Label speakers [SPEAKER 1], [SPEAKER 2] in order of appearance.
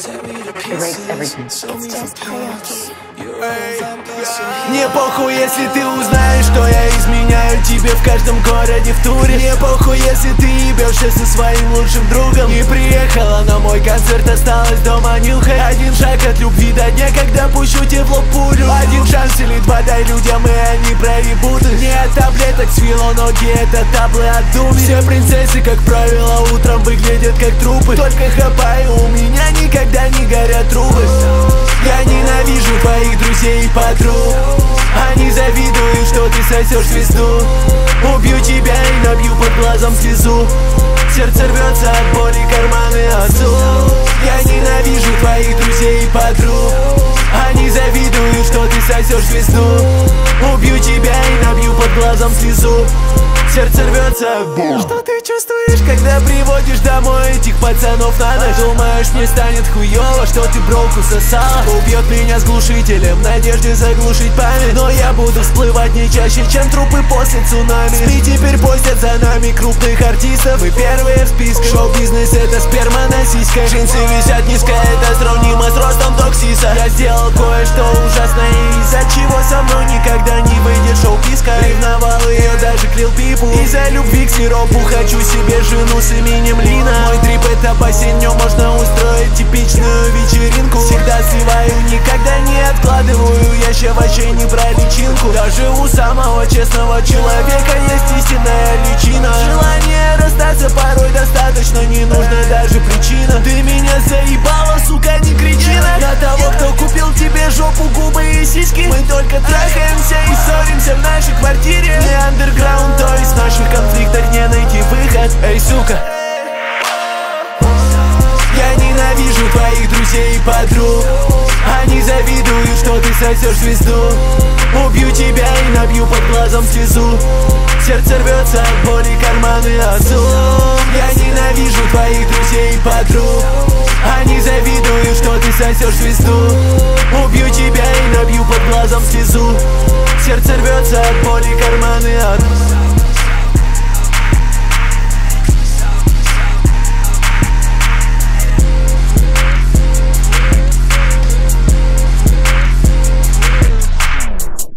[SPEAKER 1] Не похуй, если ты узнаешь, что я изменяю тебе в каждом городе в туре. Не похуй, если ты ебешься со своим лучшим другом. Не приехала на мой концерт, осталась дома нюхать. Один шаг от любви до дня, когда пущу тебе в лоб пулю. Один шанс или два дай людям, и они проебут. Не от таблеток свело ноги, это таблы от думи. Все принцессы, как правило, утром выглядят как трупы. Только хапаю, у меня никогда не горят трубы. Я ненавижу твоих друзей и подруг. Они завидуют, что ты сосешь звезду. Убью тебя и набью под глазом слезу. Сердце рвется от боли, карманы отцу. Я ненавижу твоих друзей и подруг. Они завидуют, что ты сосешь звезду. Убью тебя и набью под глазом слезу. Сердце рвется от боли. Что ты чувствуешь, когда приводишь домой этих пацанов на ночь? Думаешь, мне станет хуёво, что ты броку сосала? Убьет меня с глушителем в надежде заглушить память. Но я буду всплывать не чаще, чем трупы после цунами. СМИ теперь постят за нами крупных артистов. Мы первые в списке. Шоу-бизнес — это сперма на сиськах. Джинсы висят низко, это сравнимо с ростом Токсиса. Я сделал кое-что ужасное, из-за чего со мной никогда не выйдет шоу-писка. Ревновал ее, даже клеил пипу. Из-за любви к сиропу хочу себе жену с именем Лина. Мой трип — это бассейн, в нем можно устроить типичную вечеринку. Всегда сливаю, никогда не откладываю. Я ща вообще не про личинку. Даже у самого честного человека есть истинная личина. Желание расстаться порой достаточно, не нужна даже причина. Ты меня заебала, сука, не кричи на того, кто купил тебе жопу, губы и сиськи. Мы только трахаемся и ссоримся в нашей квартире. Не андерграунд, то есть в наших конфликтах не найти выход. Эй, сука, я ненавижу твоих друзей и подруг. Они завидуют, что ты сосешь звезду. Убью тебя и набью под глазом слезу. Сердце рвется от боли, карманы отцу. Я ненавижу твоих друзей и подруг. Они завидуют, что ты сосешь звезду. Убью тебя и набью под глазом слезу. Сердце рвется от боли, карманы отцу.